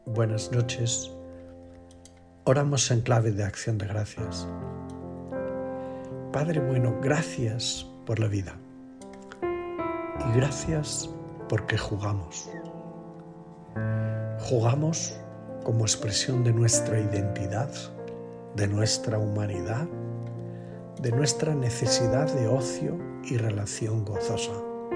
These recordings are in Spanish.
buenas noches. Oramos en clave de acción de gracias. Padre bueno, gracias por la vida y gracias porque jugamos. Jugamos como expresión de nuestra identidad, de nuestra humanidad, de nuestra necesidad de ocio y relación gozosa.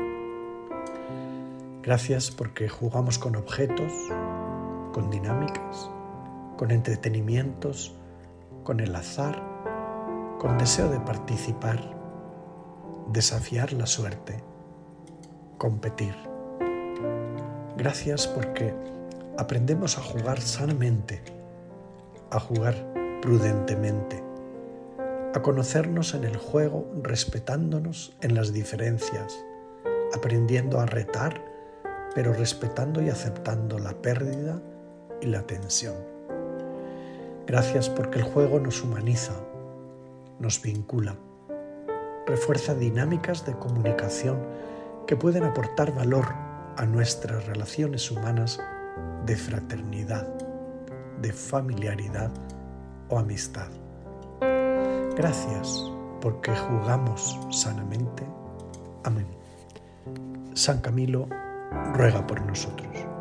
Gracias porque jugamos con objetos, con dinámicas, con entretenimientos, con el azar, con deseo de participar, desafiar la suerte, competir. Gracias porque aprendemos a jugar sanamente, a jugar prudentemente, a conocernos en el juego respetándonos en las diferencias, aprendiendo a retar, pero respetando y aceptando la pérdida y la tensión. Gracias porque el juego nos humaniza, nos vincula, refuerza dinámicas de comunicación que pueden aportar valor a nuestras relaciones humanas de fraternidad, de familiaridad o amistad. Gracias porque jugamos sanamente. Amén. San Camilo ruega por nosotros.